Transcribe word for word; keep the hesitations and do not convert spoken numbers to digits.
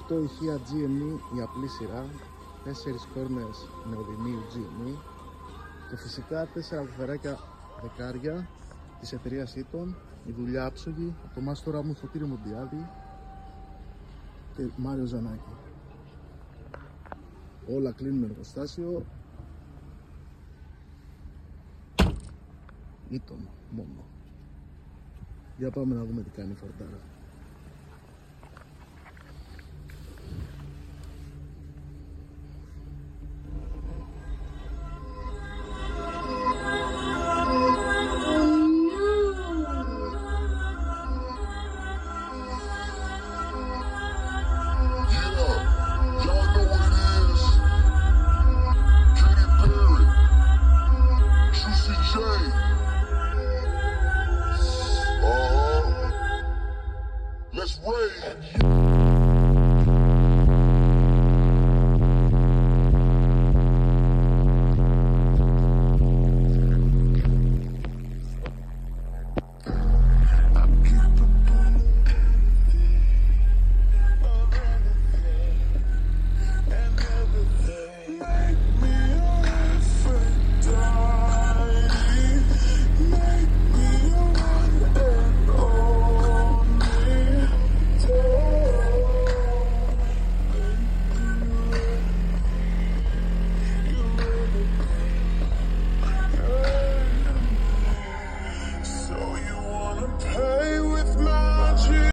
οκτώ ηχεία τζι εμ ι η απλή σειρά, τέσσερις κόρνες νεοδημίου τζι εμ ι και φυσικά τέσσερα βουφεράκια δεκάρια της εταιρείας Eaton, η δουλειά άψογη από το μάστορα μου Φωτήρη Μοντιάδη και Μάριο Ζανάκη. Όλα κλείνουν εργοστάσιο Eaton μόνο. Για πάμε να δούμε τι κάνει η φορτάρα.